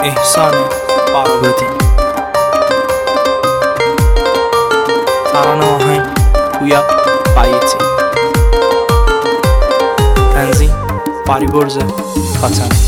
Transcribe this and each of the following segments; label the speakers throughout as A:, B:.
A: احسان بارابادی. ترانه آهنگ پویا بایتی. تنظیم فریبرز خاتمی.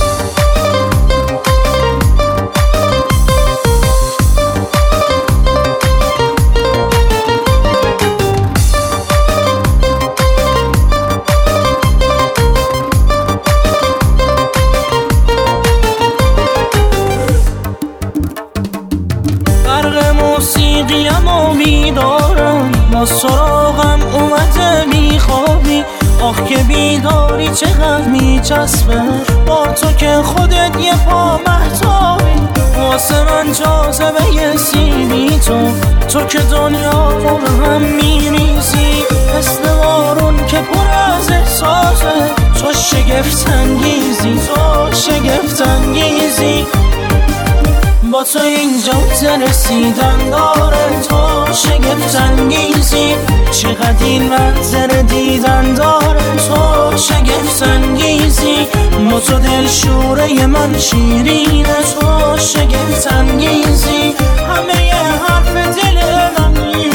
B: موسیقیم و بیدارم با سراغم اومده میخوابی. آخ که بیداری چقدر میچسبه با تو که خودت یه پا مهتابی. واسه من جاذبه یه سیبی تو که دنیا رو هم میریزی. مثل بارون که پر از احساسه تو شگفت انگیزی، تو شگفت انگیزی. با تو اینجا رسیدن داره تو شگفت انگیزی. چقدر این منظر دیدن داره تو شگفت انگیزی. با تو دل شوره من شیرینه تو شگفت انگیزی. همه ی حرف دل من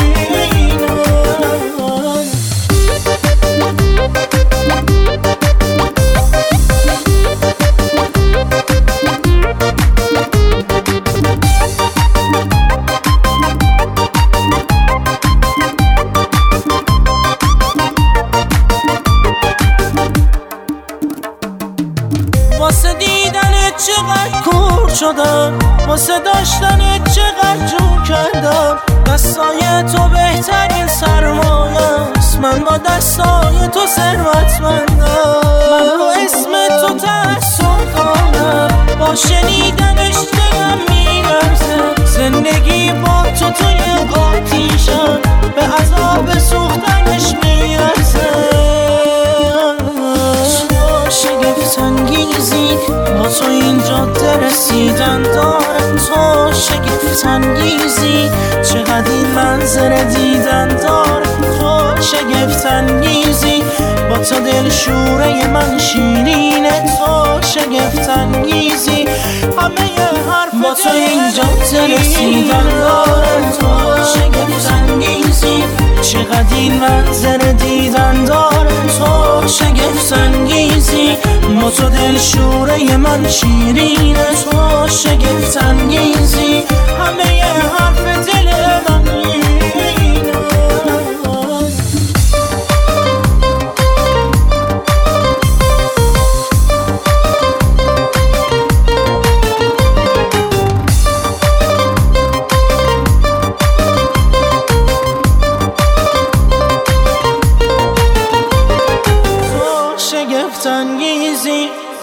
B: واسه دیدنت چقدر کور شدم، واسه داشتنت چقدر جو کردم. دستای تو بهترین سرمایه است، من با دستای تو ثروتمندم. من رو اسم تو تأسف کنم، با شنیدنش دلم میلرزه. زندگی با تو توی آتیشم، به عذاب سوختنش میرسه. شگفت انگیزی با تو این جاده رسیدن داره تو شگفت انگیزی. چقدر این منظر دیدن داره تو شگفت انگیزی. با تو دل شوره من شیرینه تو شگفت انگیزی. همه ی حرف با تو این جاده رسیدن داره تو شگفت انگیزی. چقدر این منظر دیدن داره تو شگفت انگیزی. با تو دل شوره من شیرینه تو شگفت انگیزی. همه ی حرف دل من شگفت انگیزی.